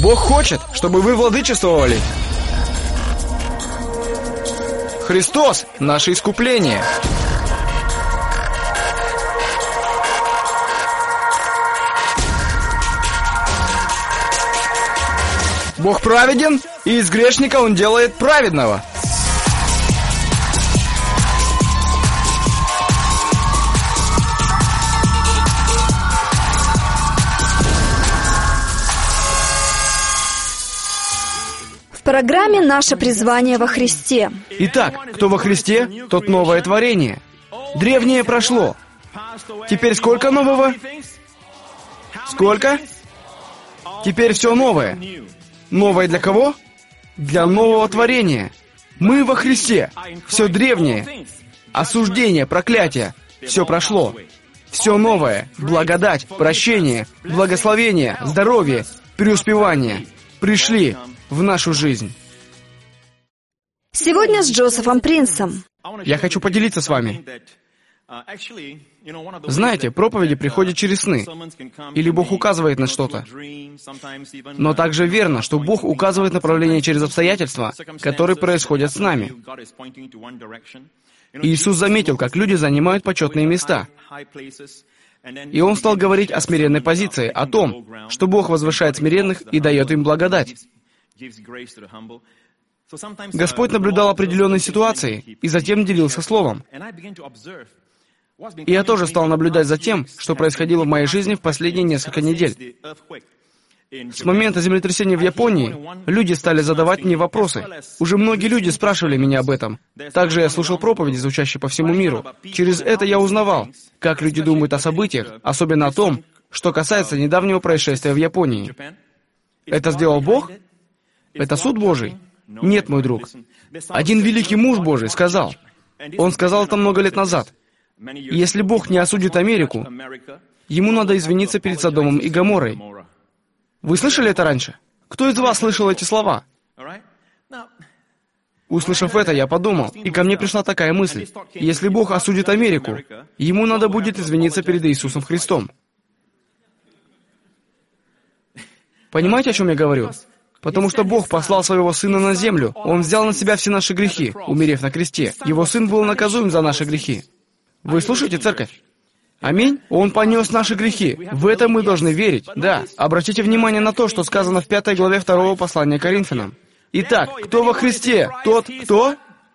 Бог хочет, чтобы вы владычествовали. Христос — наше искупление. Бог праведен, и из грешника Он делает праведного. В программе «Наше призвание во Христе». Итак, кто во Христе, тот новое творение. Древнее прошло. Теперь сколько нового? Сколько? Теперь все новое. Новое для кого? Для нового творения. Мы во Христе. Все древнее. Осуждение, проклятие. Все прошло. Все новое. Благодать, прощение, благословение, здоровье, преуспевание пришли в нашу жизнь. Сегодня с Джозефом Принсом. Я хочу поделиться с вами. Знаете, проповеди приходят через сны, или Бог указывает на что-то. Но также верно, что Бог указывает направление через обстоятельства, которые происходят с нами. Иисус заметил, как люди занимают почетные места. И Он стал говорить о смиренной позиции, о том, что Бог возвышает смиренных и дает им благодать. Господь наблюдал определенные ситуации и затем делился Словом. И я тоже стал наблюдать за тем, что происходило в моей жизни в последние несколько недель. С момента землетрясения в Японии люди стали задавать мне вопросы. Уже многие люди спрашивали меня об этом. Также я слушал проповеди, звучащие по всему миру. Через это я узнавал, как люди думают о событиях, особенно о том, что касается недавнего происшествия в Японии. Это сделал Бог? Это суд Божий? Нет, мой друг. Один великий муж Божий сказал. Он сказал это много лет назад. Если Бог не осудит Америку, Ему надо извиниться перед Содомом и Гоморрой. Вы слышали это раньше? Кто из вас слышал эти слова? Услышав это, я подумал, и ко мне пришла такая мысль. Если Бог осудит Америку, Ему надо будет извиниться перед Иисусом Христом. Понимаете, о чем я говорю? Потому что Бог послал Своего Сына на землю. Он взял на себя все наши грехи, умерев на кресте. Его Сын был наказуем за наши грехи. Вы слушаете, церковь? Аминь? Он понес наши грехи. В это мы должны верить. Да. Обратите внимание на то, что сказано в 5 главе 2 послания к Коринфянам. Итак, кто во Христе, тот кто?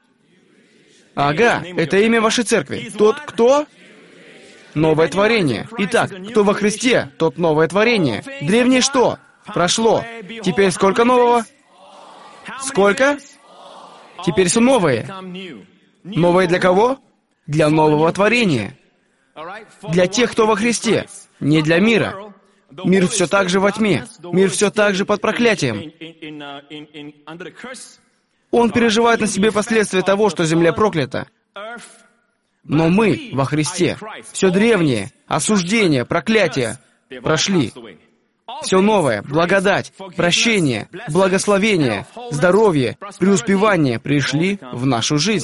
Ага, это имя вашей церкви. Тот кто? Новое творение. Итак, кто во Христе, тот новое творение. Древнее что? Прошло. Теперь сколько нового? Сколько? Теперь все новое. Новое для кого? Для нового творения. Для тех, кто во Христе, не для мира. Мир все так же во тьме. Мир все так же под проклятием. Он переживает на себе последствия того, что земля проклята. Но мы во Христе. Все древнее, осуждение, проклятие прошли. Все новое, благодать, прощение, благословение, здоровье, преуспевание пришли в нашу жизнь.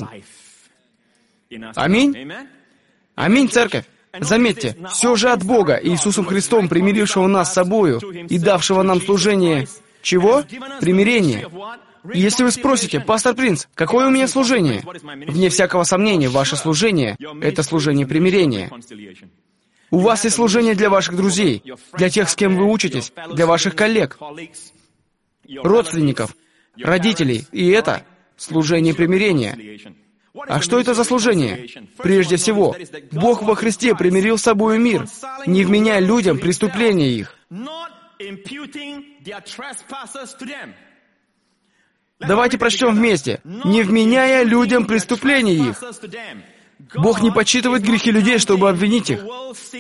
Аминь? Аминь, церковь. Заметьте, все же от Бога, Иисусом Христом, примирившего нас с собою и давшего нам служение... Чего? Примирение. И если вы спросите, пастор Принс, какое у меня служение? Вне всякого сомнения, ваше служение — это служение примирения. У вас есть служение для ваших друзей, для тех, с кем вы учитесь, для ваших коллег, родственников, родителей, и это служение примирения. А что это за служение? Прежде всего, Бог во Христе примирил с собою мир, не вменяя людям преступления их. Давайте прочтем вместе. «Не вменяя людям преступления их». Бог не подсчитывает грехи людей, чтобы обвинить их.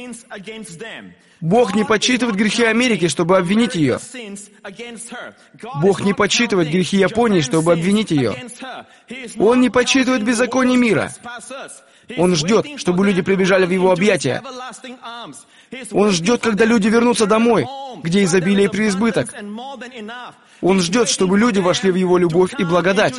Бог не подсчитывает грехи Америки, чтобы обвинить ее. Бог не подсчитывает грехи Японии, чтобы обвинить ее. Он не подсчитывает беззаконие мира. Он ждет, чтобы люди прибежали в Его объятия. Он ждет, когда люди вернутся домой, где изобилие и преизбыток. Он ждет, чтобы люди вошли в Его любовь и благодать.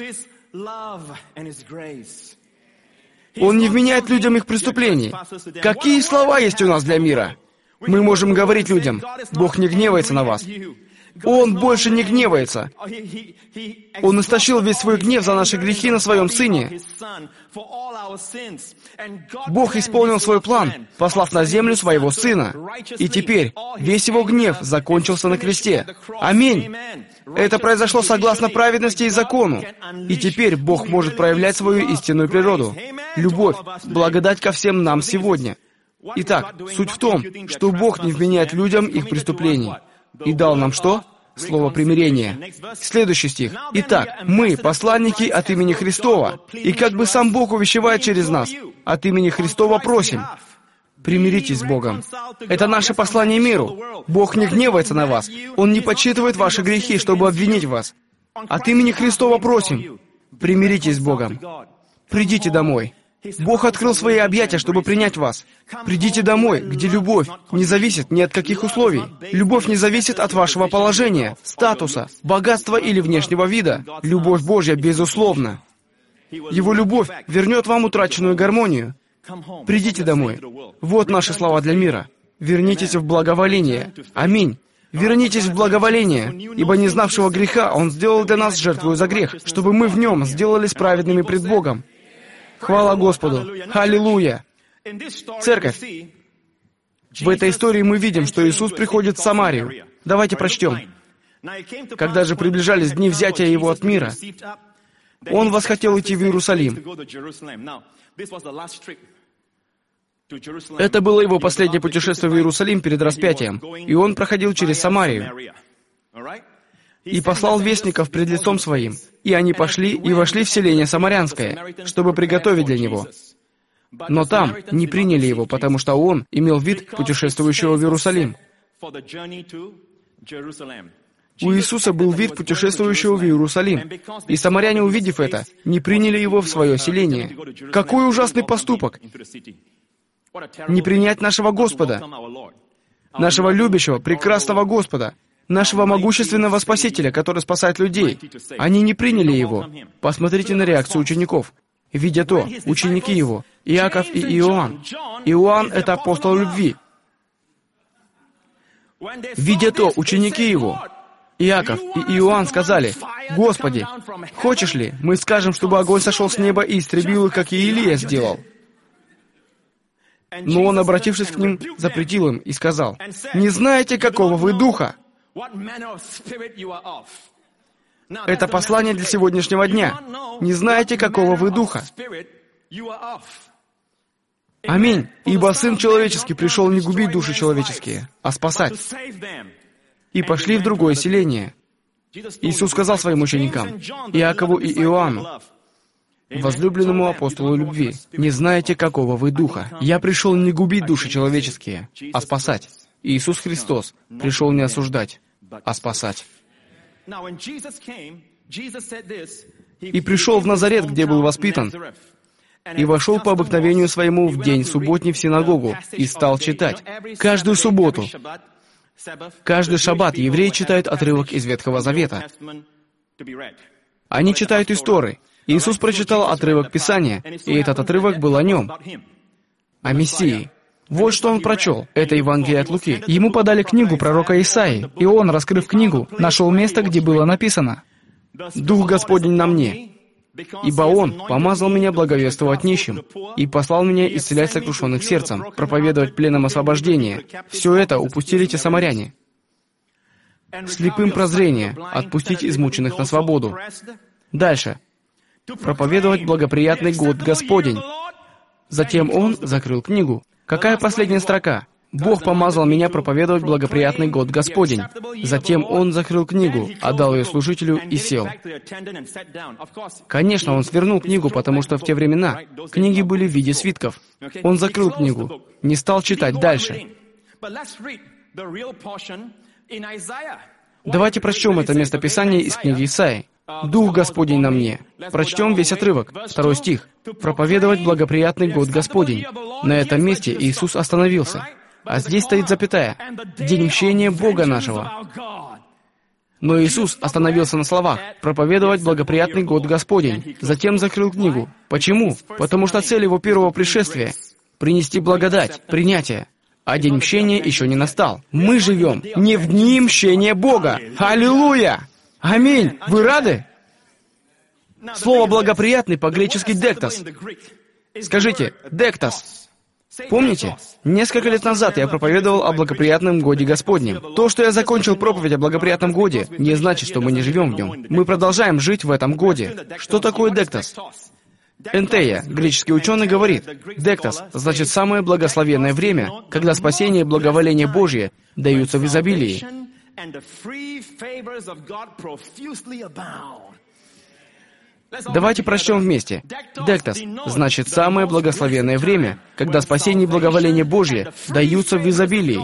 Он не вменяет людям их преступлений. Какие слова есть у нас для мира? Мы можем говорить людям: Бог не гневается на вас. Он больше не гневается. Он истощил весь свой гнев за наши грехи на Своем Сыне. Бог исполнил свой план, послав на землю Своего Сына. И теперь весь Его гнев закончился на кресте. Аминь. Это произошло согласно праведности и закону. И теперь Бог может проявлять свою истинную природу. Любовь, благодать ко всем нам сегодня. Итак, суть в том, что Бог не вменяет людям их преступлений. И дал нам что? Слово примирения. Следующий стих. Итак, мы, посланники от имени Христова, и как бы сам Бог увещевает через нас, от имени Христова просим, примиритесь с Богом. Это наше послание миру. Бог не гневается на вас. Он не подсчитывает ваши грехи, чтобы обвинить вас. От имени Христова просим, примиритесь с Богом. Придите домой. Бог открыл свои объятия, чтобы принять вас. Придите домой, где любовь не зависит ни от каких условий. Любовь не зависит от вашего положения, статуса, богатства или внешнего вида. Любовь Божья безусловна. Его любовь вернет вам утраченную гармонию. Придите домой. Вот наши слова для мира. Вернитесь в благоволение. Аминь. Вернитесь в благоволение, ибо не знавшего греха Он сделал для нас жертву за грех, чтобы мы в Нем сделались праведными пред Богом. Хвала Господу! Аллилуйя! Церковь, в этой истории мы видим, что Иисус приходит в Самарию. Давайте прочтем. Когда же приближались дни взятия Его от мира, Он восхотел идти в Иерусалим. Это было Его последнее путешествие в Иерусалим перед распятием, и Он проходил через Самарию. И послал вестников пред лицом Своим, и они пошли и вошли в селение Самарянское, чтобы приготовить для Него. Но там не приняли Его, потому что Он имел вид путешествующего в Иерусалим. У Иисуса был вид путешествующего в Иерусалим, и самаряне, увидев это, не приняли Его в свое селение. Какой ужасный поступок! Не принять нашего Господа, нашего любящего, прекрасного Господа, нашего могущественного Спасителя, который спасает людей. Они не приняли Его. Посмотрите на реакцию учеников. Видя то, ученики Его, Иаков и Иоанн. Иоанн — это апостол любви. Видя то, ученики Его, Иаков и Иоанн сказали: «Господи, хочешь ли, мы скажем, чтобы огонь сошел с неба и истребил их, как и Илия сделал?» Но Он, обратившись к ним, запретил им и сказал: «Не знаете, какого вы духа?» Это послание для сегодняшнего дня. Не знаете, какого вы духа. Аминь. Ибо Сын Человеческий пришел не губить души человеческие, а спасать. И пошли в другое селение. Иисус сказал Своим ученикам, Иакову и Иоанну, возлюбленному апостолу любви: «Не знаете, какого вы духа. Я пришел не губить души человеческие, а спасать». Иисус Христос пришел не осуждать, а спасать. «И пришел в Назарет, где был воспитан, и вошел по обыкновению своему в день субботний в синагогу, и стал читать». Каждую субботу, каждый шаббат евреи читают отрывок из Ветхого Завета. Они читают из Торы. Иисус прочитал отрывок Писания, и этот отрывок был о Нем, о Мессии. Вот что Он прочел. Это Евангелие от Луки. Ему подали книгу пророка Исаии, и он, раскрыв книгу, нашел место, где было написано: «Дух Господень на мне, ибо Он помазал меня благовествовать нищим, и послал меня исцелять сокрушенных сердцем, проповедовать пленным освобождение». Все это упустили те самаряне. Слепым прозрение, отпустить измученных на свободу. Дальше. Проповедовать благоприятный год Господень. Затем Он закрыл книгу. Какая последняя строка? «Бог помазал меня проповедовать благоприятный год Господень». Затем Он закрыл книгу, отдал ее служителю и сел. Конечно, Он свернул книгу, потому что в те времена книги были в виде свитков. Он закрыл книгу, не стал читать дальше. Давайте прочтем это местописание из книги Исаии. «Дух Господень на мне». Прочтем весь отрывок. 2 стих. «Проповедовать благоприятный год Господень». На этом месте Иисус остановился. А здесь стоит запятая. «День мщения Бога нашего». Но Иисус остановился на словах «проповедовать благоприятный год Господень». Затем закрыл книгу. Почему? Потому что цель Его первого пришествия — принести благодать, принятие. а день мщения еще не настал. Мы живем не в дни мщения Бога. Аллилуйя! Аминь! Вы рады? Слово «благоприятный» по-гречески «дектос». Скажите «дектос». Помните? Несколько лет назад я проповедовал о благоприятном годе Господнем. То, что я закончил проповедь о благоприятном годе, не значит, что мы не живем в нем. Мы продолжаем жить в этом годе. Что такое «дектос»? Энтея, греческий ученый, говорит, «Дектос» значит самое благословенное время, когда спасение и благоволение Божье даются в изобилии. Давайте прочтем вместе. «Дектос» значит самое благословенное время, когда спасение и благоволение Божье даются в изобилии.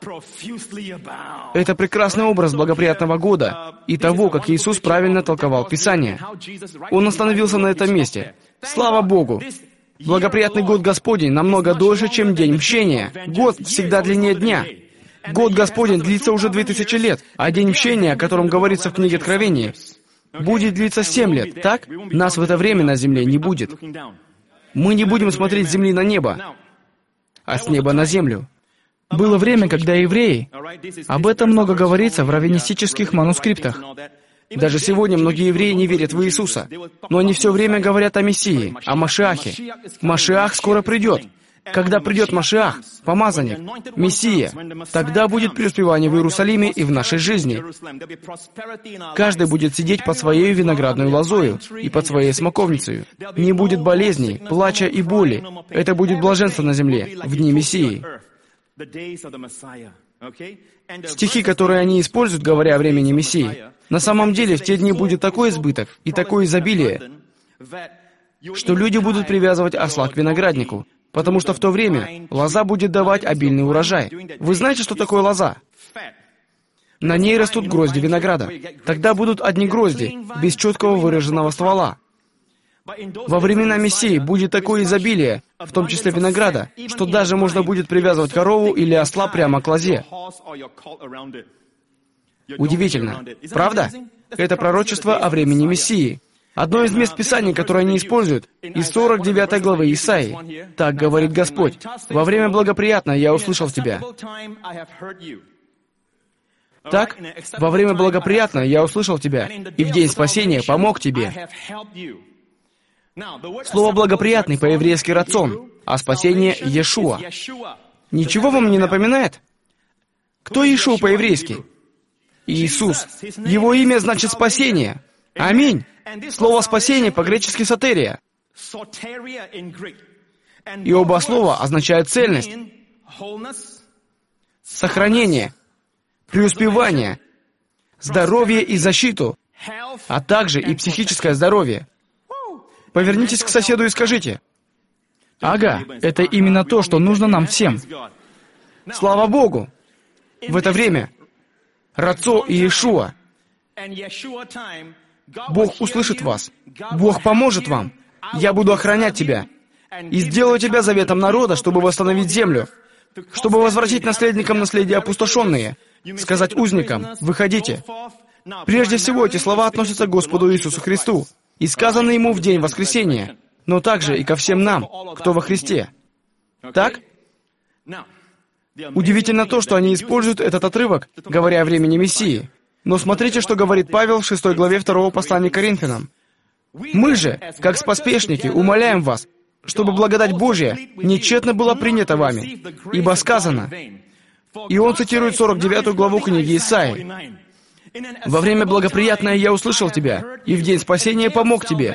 Это прекрасный образ благоприятного года и того, как Иисус правильно толковал Писание. Он остановился на этом месте. Слава Богу! Благоприятный год Господень намного дольше, чем день мщения. Год всегда длиннее дня. Год Господень длится уже 2000 лет, а день мщения, о котором говорится в книге Откровения, будет длиться 7 лет, так? Нас в это время на земле не будет. Мы не будем смотреть с земли на небо, а с неба на землю. Было время, когда евреи, об этом много говорится в раввинистических манускриптах. Даже сегодня многие евреи не верят в Иисуса, но они все время говорят о Мессии, о Машиахе. Машиах скоро придет. Когда придет Машиах, помазанник, Мессия, тогда будет преуспевание в Иерусалиме и в нашей жизни. Каждый будет сидеть под своей виноградной лозою и под своей смоковницей. Не будет болезней, плача и боли. Это будет блаженство на земле в дни Мессии. Стихи, которые они используют, говоря о времени Мессии, на самом деле в те дни будет такой избыток и такое изобилие, что люди будут привязывать осла к винограднику, потому что в то время лоза будет давать обильный урожай. Вы знаете, что такое лоза? На ней растут грозди винограда. Тогда будут одни грозди, без четкого выраженного ствола. Во времена Мессии будет такое изобилие, в том числе винограда, что даже можно будет привязывать корову или осла прямо к лозе. Удивительно. Правда? Это пророчество о времени Мессии. Одно из мест Писания, которое они используют, из 49 главы Исаии. Так говорит Господь: «Во время благоприятное я услышал тебя». Так, во время благоприятное я услышал тебя, и в день спасения помог тебе. Слово «благоприятный» по-еврейски «рацон», а спасение — «Иешуа». Ничего вам не напоминает? Кто Иешуа по-еврейски? Иисус. Его имя значит «спасение». Аминь. Слово «спасение» по-гречески «сотерия». И оба слова означают цельность, сохранение, преуспевание, здоровье и защиту, а также и психическое здоровье. Повернитесь к соседу и скажите: «Ага, это именно то, что нужно нам всем». Слава Богу! В это время Рацо и Иешуа. Бог услышит вас. Бог поможет вам. Я буду охранять тебя. И сделаю тебя заветом народа, чтобы восстановить землю, чтобы возвратить наследникам наследие опустошенные, сказать узникам: «Выходите». Прежде всего, эти слова относятся к Господу Иисусу Христу и сказаны Ему в день воскресения, но также и ко всем нам, кто во Христе. Так? Удивительно то, что они используют этот отрывок, говоря о времени Мессии. Но смотрите, что говорит Павел в 6 главе 2 послания к Коринфянам. «Мы же, как споспешники, умоляем вас, чтобы благодать Божья нечетно была принята вами, ибо сказано». И он цитирует 49 главу книги Исаии. «Во время благоприятное я услышал тебя, и в день спасения помог тебе».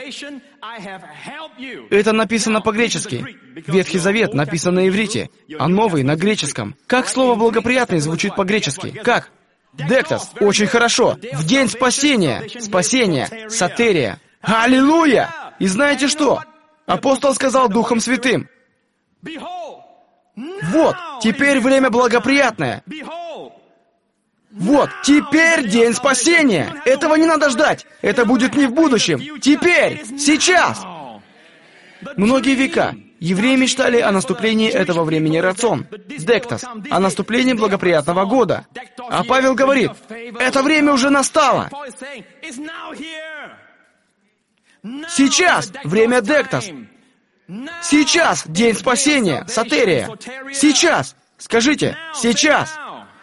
Это написано по-гречески. Ветхий Завет написан на иврите, а Новый — на греческом. Как слово «благоприятный» звучит по-гречески? Как? «Дектос». Очень хорошо. В день спасения. Спасение. Сотерия. Аллилуйя! И знаете что? Апостол сказал Духом Святым: «Вот, теперь время благоприятное. Вот, теперь день спасения. Этого не надо ждать. Это будет не в будущем. Теперь, сейчас». Многие века евреи мечтали о наступлении этого времени рацон, дектос, о наступлении благоприятного года. А Павел говорит: это время уже настало. Сейчас время дектос. Сейчас день спасения, сотерия. Сейчас. Скажите, сейчас!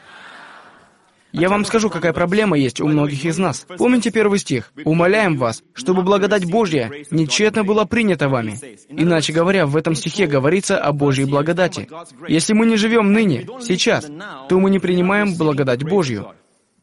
Я вам скажу, какая проблема есть у многих из нас. Помните первый стих? «Умоляем вас, чтобы благодать Божья нечетно была принята вами». Иначе говоря, в этом стихе говорится о Божьей благодати. Если мы не живем ныне, сейчас, то мы не принимаем благодать Божью.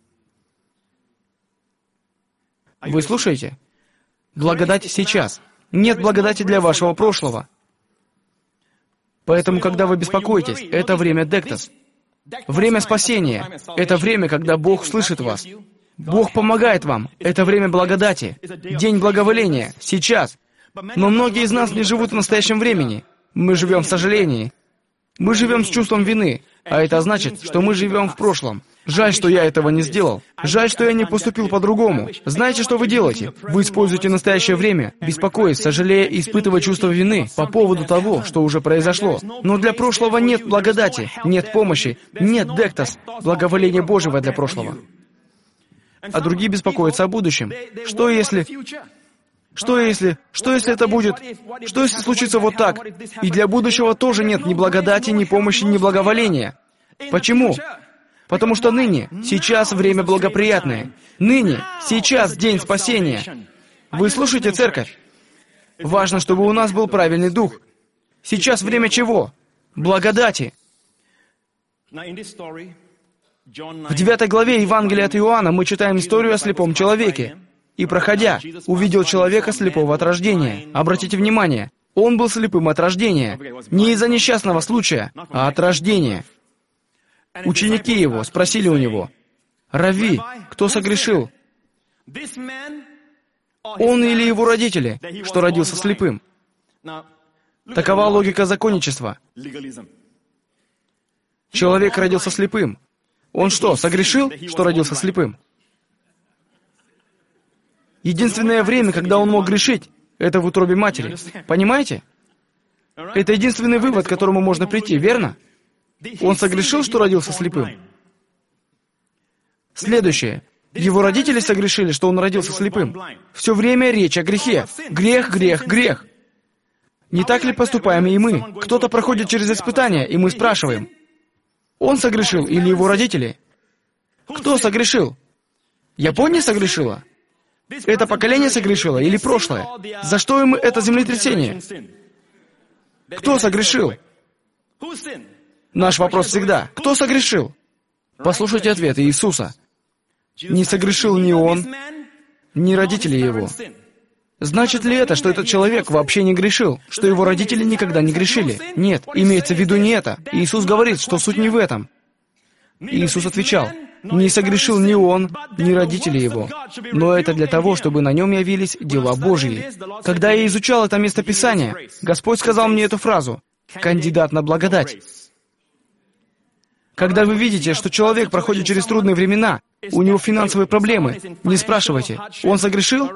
Вы слушаете? Благодать сейчас. Нет благодати для вашего прошлого. Поэтому, когда вы беспокоитесь, это время дектос. Время спасения — это время, когда Бог слышит вас. Бог помогает вам. Это время благодати. День благоволения. Сейчас. Но многие из нас не живут в настоящем времени. Мы живем в сожалении. Мы живем с чувством вины. А это значит, что мы живем в прошлом. Жаль, что я этого не сделал. Жаль, что я не поступил по-другому. Знаете, что вы делаете? Вы используете настоящее время, беспокоясь, сожалея и испытывая чувство вины по поводу того, что уже произошло. Но для прошлого нет благодати, нет помощи, нет дектос, благоволения Божьего для прошлого. А другие беспокоятся о будущем. Что если это будет? Что если случится вот так? И для будущего тоже нет ни благодати, ни помощи, ни благоволения. Почему? Потому что ныне, сейчас время благоприятное. Ныне, сейчас день спасения. Вы слушаете, церковь? Важно, чтобы у нас был правильный дух. Сейчас время чего? Благодати. В 9 главе Евангелия от Иоанна мы читаем историю о слепом человеке. И, проходя, увидел человека слепого от рождения. Обратите внимание, он был слепым от рождения. Не из-за несчастного случая, а от рождения. Ученики его спросили у него: «Равви, кто согрешил? Он или его родители, что родился слепым?» Такова логика законничества. Человек родился слепым. Он что, согрешил, что родился слепым? Единственное время, когда он мог грешить, это в утробе матери. Понимаете? Это единственный вывод, к которому можно прийти, верно? Он согрешил, что родился слепым? Следующее. Его родители согрешили, что он родился слепым. Все время речь о грехе. Грех, грех, грех. Не так ли поступаем и мы? Кто-то проходит через испытания, и мы спрашиваем: он согрешил или его родители? Кто согрешил? Япония согрешила? Это поколение согрешило или прошлое? За что им это землетрясение? Кто согрешил? Наш вопрос всегда: кто согрешил? Послушайте ответ Иисуса. Не согрешил ни он, ни родители его. Значит ли это, что этот человек вообще не грешил, что его родители никогда не грешили? Нет, имеется в виду не это. Иисус говорит, что суть не в этом. Иисус отвечал: не согрешил ни он, ни родители его. Но это для того, чтобы на нем явились дела Божьи. Когда я изучал это местописание, Господь сказал мне эту фразу: «Кандидат на благодать». Когда вы видите, что человек проходит через трудные времена, у него финансовые проблемы, не спрашивайте: он согрешил?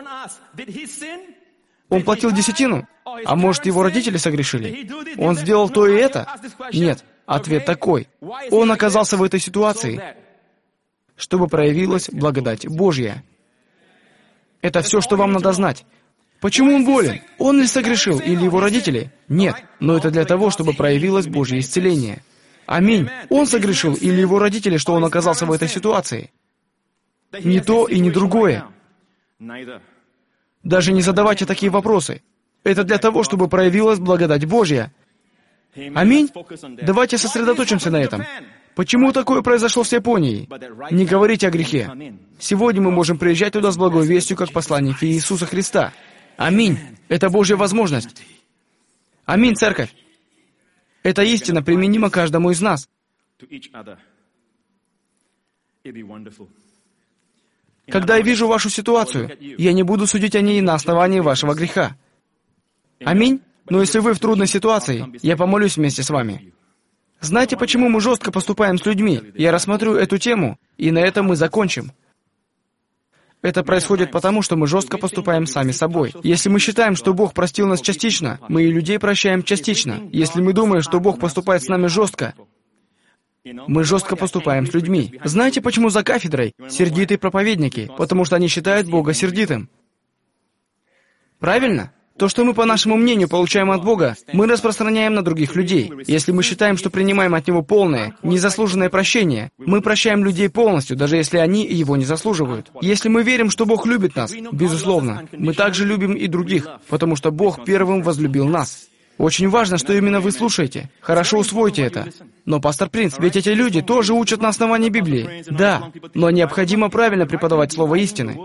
Он платил десятину? А может, его родители согрешили? Он сделал то и это? Нет. Ответ такой: он оказался в этой ситуации, чтобы проявилась благодать Божья. Это все, что вам надо знать. Почему он болен? Он ли согрешил, или его родители? Нет. Но это для того, чтобы проявилось Божье исцеление. Аминь. Он согрешил, или его родители, что он оказался в этой ситуации? Ни то и ни другое. Даже не задавайте такие вопросы. Это для того, чтобы проявилась благодать Божья. Аминь. Давайте сосредоточимся на этом. Почему такое произошло с Японией? Не говорите о грехе. Сегодня мы можем приезжать туда с благой вестью, как посланники Иисуса Христа. Аминь. Это Божья возможность. Аминь, церковь. Эта истина применима каждому из нас. Когда я вижу вашу ситуацию, я не буду судить о ней на основании вашего греха. Аминь. Но если вы в трудной ситуации, я помолюсь вместе с вами. Знаете, почему мы жестко поступаем с людьми? Я рассмотрю эту тему, и на этом мы закончим. Это происходит потому, что мы жестко поступаем сами собой. Если мы считаем, что Бог простил нас частично, мы и людей прощаем частично. Если мы думаем, что Бог поступает с нами жестко, мы жестко поступаем с людьми. Знаете, почему за кафедрой сердитые проповедники? Потому что они считают Бога сердитым. Правильно? То, что мы, по нашему мнению, получаем от Бога, мы распространяем на других людей. Если мы считаем, что принимаем от Него полное, незаслуженное прощение, мы прощаем людей полностью, даже если они его не заслуживают. Если мы верим, что Бог любит нас, безусловно, мы также любим и других, потому что Бог первым возлюбил нас. Очень важно, что именно вы слушаете. Хорошо усвойте это. Но, пастор Принц, ведь эти люди тоже учат на основании Библии. Да, но необходимо правильно преподавать слово истины.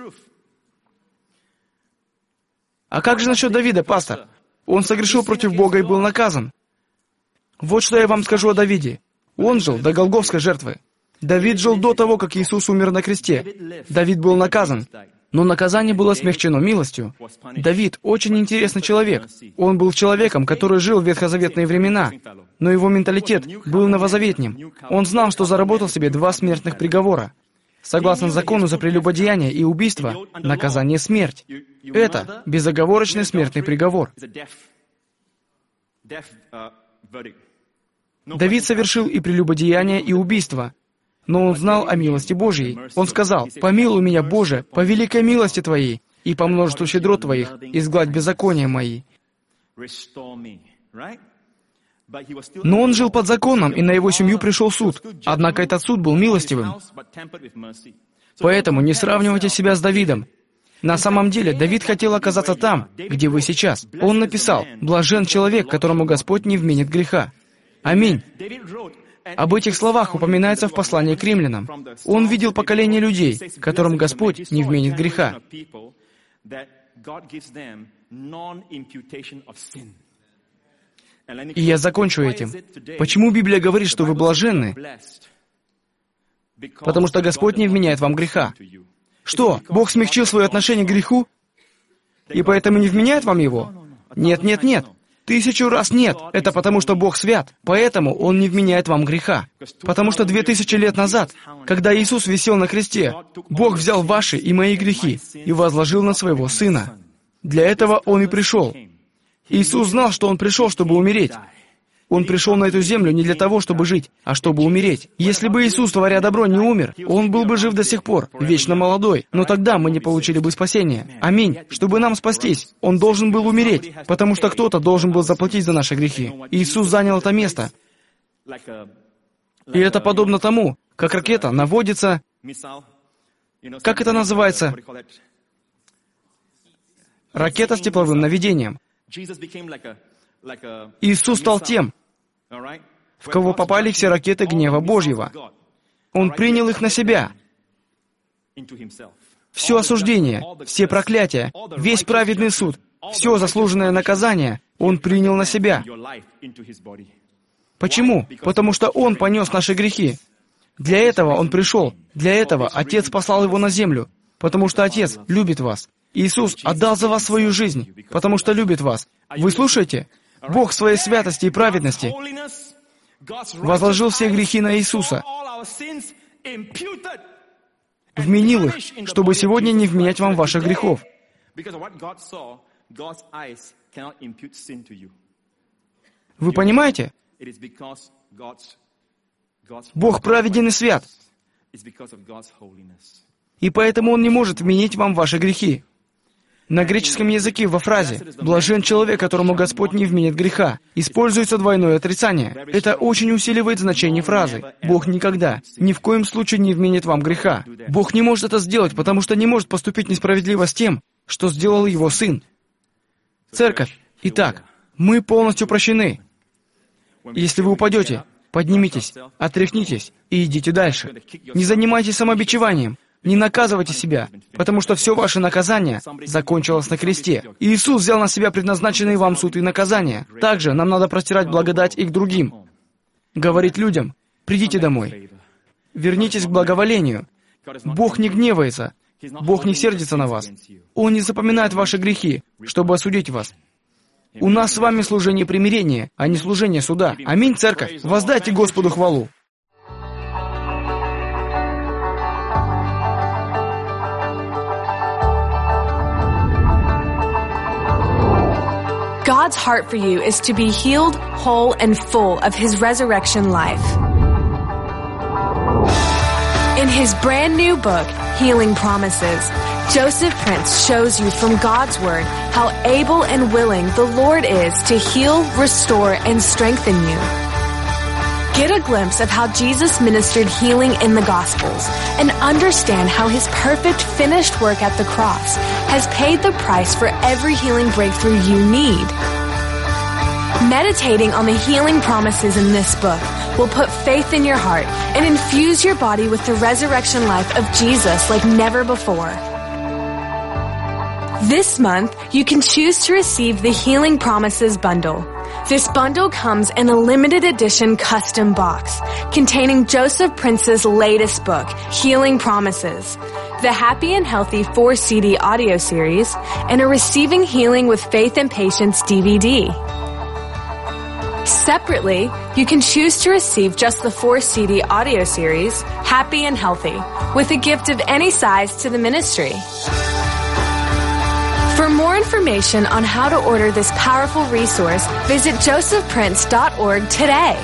А как же насчет Давида, пастор? Он согрешил против Бога и был наказан. Вот что я вам скажу о Давиде. Он жил до голгофской жертвы. Давид жил до того, как Иисус умер на кресте. Давид был наказан. Но наказание было смягчено милостью. Давид очень интересный человек. Он был человеком, который жил в ветхозаветные времена, но его менталитет был новозаветним. Он знал, что заработал себе 2 смертных приговора. Согласно закону за прелюбодеяние и убийство, наказание — смерть. Это безоговорочный смертный приговор. Давид совершил и прелюбодеяние, и убийство. Но он знал о милости Божьей. Он сказал: «Помилуй меня, Боже, по великой милости Твоей, и по множеству щедрот Твоих, изгладь беззакония мои». Но он жил под законом, и на его семью пришел суд. Однако этот суд был милостивым. Поэтому не сравнивайте себя с Давидом. На самом деле, Давид хотел оказаться там, где вы сейчас. Он написал: «Блажен человек, которому Господь не вменит греха». Аминь. Об этих словах упоминается в послании к римлянам. Он видел поколение людей, которым Господь не вменит греха. И я закончу этим. Почему Библия говорит, что вы блаженны? Потому что Господь не вменяет вам греха. Что, Бог смягчил свое отношение к греху, и поэтому не вменяет вам его? Нет, нет, нет. 1000 раз нет. Это потому, что Бог свят. Поэтому Он не вменяет вам греха. Потому что 2000 лет назад, когда Иисус висел на кресте, Бог взял ваши и мои грехи и возложил на Своего Сына. Для этого Он и пришел. Иисус знал, что Он пришел, чтобы умереть. Он пришел на эту землю не для того, чтобы жить, а чтобы умереть. Если бы Иисус, творя добро, не умер, Он был бы жив до сих пор, вечно молодой. Но тогда мы не получили бы спасения. Аминь. Чтобы нам спастись, Он должен был умереть, потому что кто-то должен был заплатить за наши грехи. Иисус занял это место. И это подобно тому, как ракета наводится... Как это называется? Ракета с тепловым наведением. Иисус стал тем, в кого попали все ракеты гнева Божьего. Он принял их на себя. Все осуждение, все проклятия, весь праведный суд, все заслуженное наказание Он принял на себя. Почему? Потому что Он понес наши грехи. Для этого Он пришел. Для этого Отец послал Его на землю. Потому что Отец любит вас. Иисус отдал за вас свою жизнь, потому что любит вас. Вы слушаете? Бог в своей святости и праведности возложил все грехи на Иисуса, вменил их, чтобы сегодня не вменять вам ваших грехов. Вы понимаете? Бог праведен и свят, и поэтому Он не может вменить вам ваши грехи. На греческом языке во фразе «блажен человек, которому Господь не вменит греха» используется двойное отрицание. Это очень усиливает значение фразы. Бог никогда, ни в коем случае не вменит вам греха. Бог не может это сделать, потому что не может поступить несправедливо с тем, что сделал Его Сын. Церковь, итак, мы полностью прощены. Если вы упадете, поднимитесь, отряхнитесь и идите дальше. Не занимайтесь самобичеванием. Не наказывайте себя, потому что все ваше наказание закончилось на кресте. Иисус взял на себя предназначенные вам суд и наказания. Также нам надо простирать благодать и к другим. Говорить людям: придите домой. Вернитесь к благоволению. Бог не гневается. Бог не сердится на вас. Он не запоминает ваши грехи, чтобы осудить вас. У нас с вами служение примирения, а не служение суда. Аминь, церковь. Воздайте Господу хвалу. God's heart for you is to be healed, whole, and full of His resurrection life. In His brand new book, Healing Promises, Joseph Prince shows you from God's Word how able and willing the Lord is to heal, restore, and strengthen you. Get a glimpse of how Jesus ministered healing in the Gospels and understand how His perfect finished work at the cross has paid the price for every healing breakthrough you need. Meditating on the healing promises in this book will put faith in your heart and infuse your body with the resurrection life of Jesus like never before. This month, you can choose to receive the Healing Promises Bundle. This bundle comes in a limited edition custom box containing Joseph Prince's latest book, Healing Promises, the Happy and Healthy 4-CD audio series, and a Receiving Healing with Faith and Patience DVD. Separately, you can choose to receive just the 4-CD audio series, Happy and Healthy, with a gift of any size to the ministry. For more information on how to order this powerful resource, visit josephprince.org today.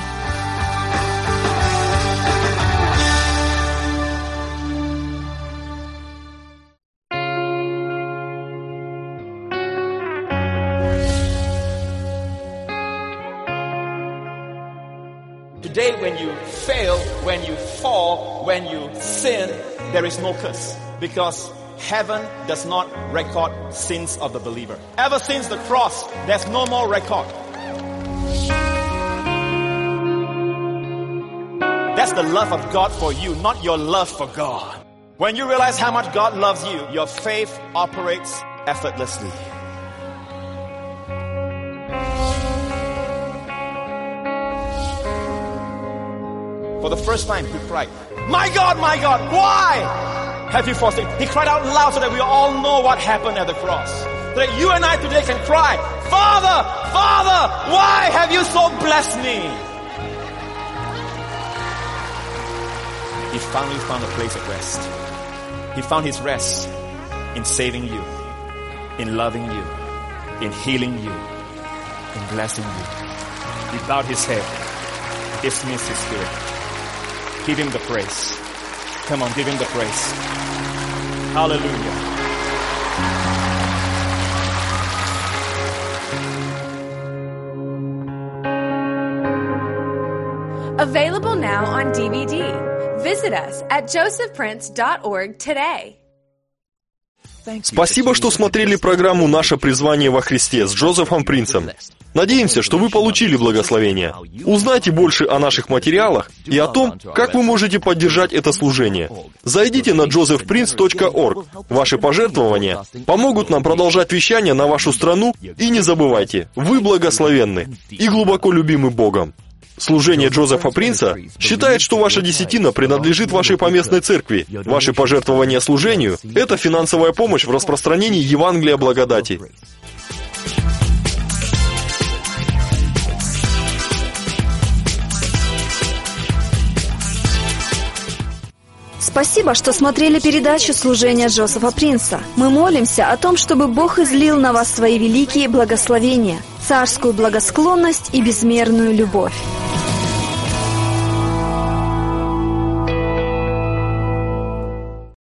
Today, when you fail, when you fall, when you sin, there is no curse, because heaven does not record sins of the believer. Ever since the cross, there's no more record. That's the love of God for you, not your love for God. When you realize how much God loves you, your faith operates effortlessly. For the first time, he cried, my God, why have you forsaken? He cried out loud so that we all know what happened at the cross. So that you and I today can cry, Father, why have you so blessed me? He finally found a place of rest. He found his rest in saving you, in loving you, in healing you, in blessing you. He bowed his head, dismissed his spirit. Give him the praise. Come on, give him the praise. Hallelujah. Available now on DVD. Visit us at josephprince.org today. Спасибо, что смотрели программу «Наше призвание во Христе» с Джозефом Принцем. Надеемся, что вы получили благословение. Узнайте больше о наших материалах и о том, как вы можете поддержать это служение. Зайдите на josephprince.org. Ваши пожертвования помогут нам продолжать вещание на вашу страну, и не забывайте, вы благословенны и глубоко любимы Богом. Служение Джозефа Принца считает, что ваша десятина принадлежит вашей поместной церкви. Ваши пожертвования служению – это финансовая помощь в распространении Евангелия благодати. Спасибо, что смотрели передачу служения Джозефа Принца. Мы молимся о том, чтобы Бог излил на вас свои великие благословения, царскую благосклонность и безмерную любовь.